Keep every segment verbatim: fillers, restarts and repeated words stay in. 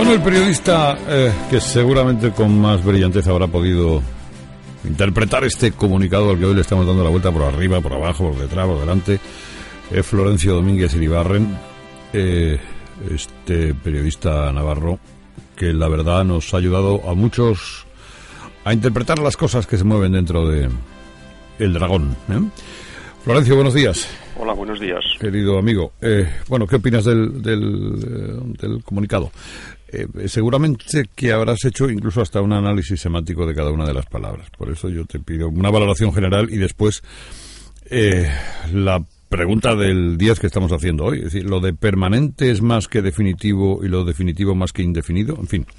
Bueno, el periodista eh, que seguramente con más brillantez habrá podido interpretar este comunicado al que hoy le estamos dando la vuelta por arriba, por abajo, por detrás, por delante, es Florencio Domínguez Iribarren, eh, este periodista navarro que la verdad nos ha ayudado a muchos a interpretar las cosas que se mueven dentro de El Dragón, ¿eh? Florencio, buenos días. Hola, buenos días. Querido amigo, eh, bueno, ¿qué opinas del, del, eh, del comunicado? Eh, seguramente que habrás hecho incluso hasta un análisis semántico de cada una de las palabras. Por eso yo te pido una valoración general y después eh, la pregunta del diez que estamos haciendo hoy. Es decir, ¿lo de permanente es más que definitivo y lo definitivo más que indefinido? En fin.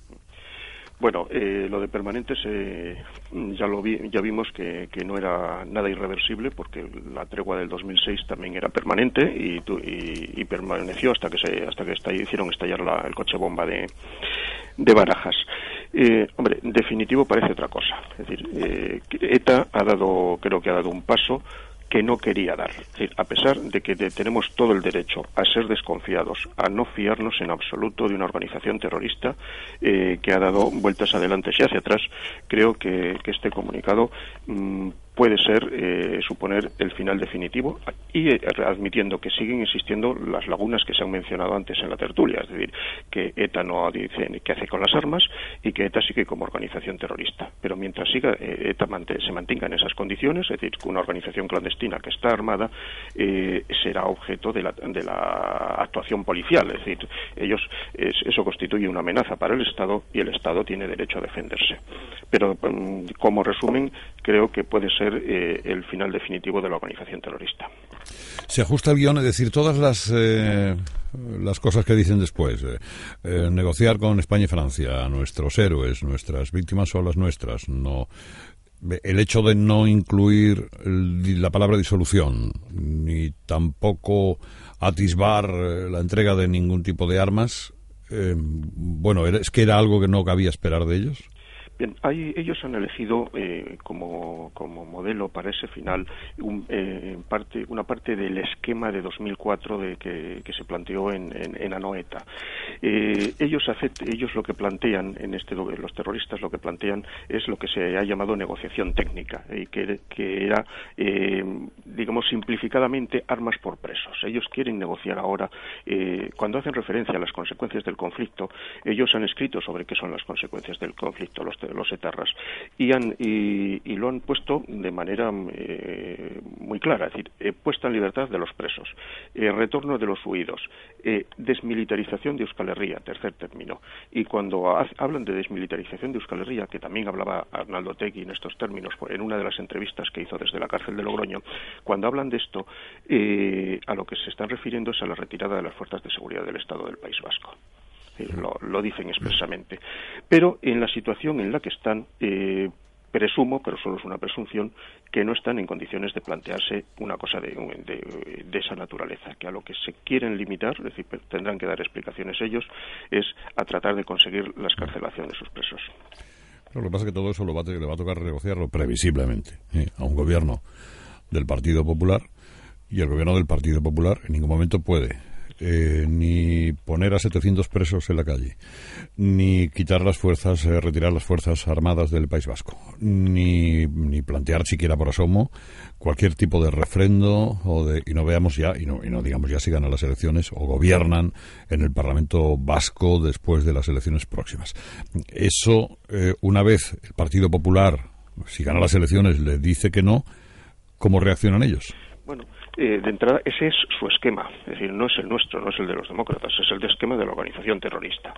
Bueno, eh, lo de permanentes eh, ya lo vi, ya vimos que, que no era nada irreversible, porque la tregua del dos mil seis también era permanente y, y, y permaneció hasta que se hasta que estall, hicieron estallar la, el coche bomba de, de Barajas. Eh, hombre, en definitivo parece otra cosa. Es decir, eh, ETA ha dado, creo que ha dado un paso que no quería dar. Es decir, a pesar de que de, tenemos todo el derecho a ser desconfiados, a no fiarnos en absoluto de una organización terrorista eh, que ha dado vueltas adelante y hacia atrás, creo que, que este comunicado mmm, puede ser, eh, suponer el final definitivo y eh, admitiendo que siguen existiendo las lagunas que se han mencionado antes en la tertulia, es decir, que ETA no dice qué hace con las armas y que ETA sigue como organización terrorista. Pero mientras siga eh, ETA mant- se mantenga en esas condiciones, es decir, que una organización clandestina que está armada eh, será objeto de la, de la actuación policial, es decir, ellos es, eso constituye una amenaza para el Estado y el Estado tiene derecho a defenderse. Pero como resumen, creo que puede ser eh, el final definitivo de la organización terrorista. Se ajusta el guión, es decir, todas las eh, las cosas que dicen después. Eh, eh, negociar con España y Francia, nuestros héroes, nuestras víctimas son las nuestras. No, el hecho de no incluir el, la palabra disolución, ni tampoco atisbar eh, la entrega de ningún tipo de armas, eh, bueno, es que era algo que no cabía esperar de ellos. Bien, hay, ellos han elegido eh, como, como modelo para ese final un, eh, en parte, una parte del esquema de dos mil cuatro de que, que se planteó en, en, en Anoeta. Eh, ellos, acept, ellos lo que plantean, en este los terroristas lo que plantean es lo que se ha llamado negociación técnica, y que, que era, eh, digamos, simplificadamente armas por presos. Ellos quieren negociar ahora, eh, cuando hacen referencia a las consecuencias del conflicto, ellos han escrito sobre qué son las consecuencias del conflicto, los los etarras, y, han, y, y lo han puesto de manera eh, muy clara, es decir, eh, puesta en libertad de los presos, eh, retorno de los huidos, eh, desmilitarización de Euskal Herria, tercer término. Y cuando ha, hablan de desmilitarización de Euskal Herria, que también hablaba Arnaldo Otegi en estos términos en una de las entrevistas que hizo desde la cárcel de Logroño, cuando hablan de esto, eh, a lo que se están refiriendo es a la retirada de las fuerzas de seguridad del Estado del País Vasco. Lo, lo dicen expresamente. Pero en la situación en la que están, eh, presumo, pero solo es una presunción, que no están en condiciones de plantearse una cosa de, de, de esa naturaleza, que a lo que se quieren limitar, es decir, tendrán que dar explicaciones ellos, es a tratar de conseguir la excarcelación de sus presos. Pero lo que pasa es que todo eso lo va a, le va a tocar negociarlo previsiblemente ¿eh? a un gobierno del Partido Popular, y el gobierno del Partido Popular en ningún momento puede Eh, ni poner a setecientos presos en la calle, ni quitar las fuerzas, eh, retirar las fuerzas armadas del País Vasco, ni, ni plantear siquiera por asomo cualquier tipo de refrendo o de, y no veamos ya, y no, y no digamos ya si ganan las elecciones o gobiernan en el Parlamento Vasco después de las elecciones próximas. Eso, eh, una vez el Partido Popular, si gana las elecciones, le dice que no, ¿cómo reaccionan ellos? Bueno, eh, de entrada, ese es su esquema, es decir, no es el nuestro, no es el de los demócratas, es el de esquema de la organización terrorista.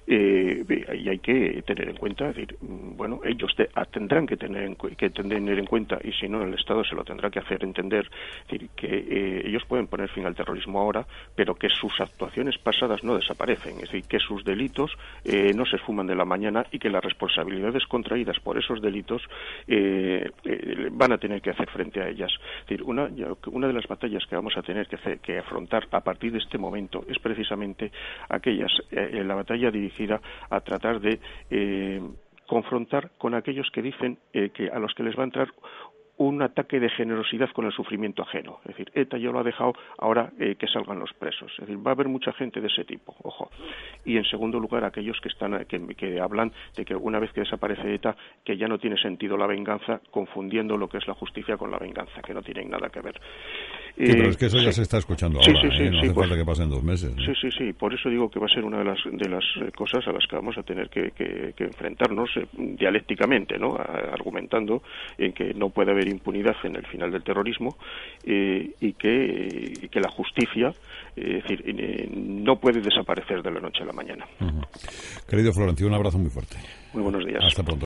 Eh, y hay que tener en cuenta, es decir, bueno, ellos te, tendrán que tener, en, que tener en cuenta, y si no el Estado se lo tendrá que hacer entender, es decir, que eh, ellos pueden poner fin al terrorismo ahora, pero que sus actuaciones pasadas no desaparecen, es decir, que sus delitos eh, no se esfuman de la mañana y que las responsabilidades contraídas por esos delitos eh, eh, van a tener que hacer frente a ellas. Es decir, una, una de las batallas que vamos a tener que, hacer, que afrontar a partir de este momento es precisamente aquellas, eh, la batalla dirigida a tratar de eh, confrontar con aquellos que dicen eh, que a los que les va a entrar un ataque de generosidad con el sufrimiento ajeno. Es decir, ETA ya lo ha dejado, ahora eh, que salgan los presos. Es decir, va a haber mucha gente de ese tipo, ojo. Y en segundo lugar, aquellos que están que, que hablan de que una vez que desaparece ETA, que ya no tiene sentido la venganza, confundiendo lo que es la justicia con la venganza, que no tienen nada que ver. Sí, pero es que eso ya sí. se está escuchando ahora, sí, sí, sí, ¿eh? No sí, hace pues, falta que pasen dos meses. ¿no? Sí, sí, sí, por eso digo que va a ser una de las de las cosas a las que vamos a tener que, que, que enfrentarnos eh, dialécticamente, ¿no? A, argumentando en que no puede haber impunidad en el final del terrorismo eh, y, que, y que la justicia, eh, es decir, eh, no puede desaparecer de la noche a la mañana. Uh-huh. Querido Florencio, un abrazo muy fuerte. Muy buenos días. Hasta pronto.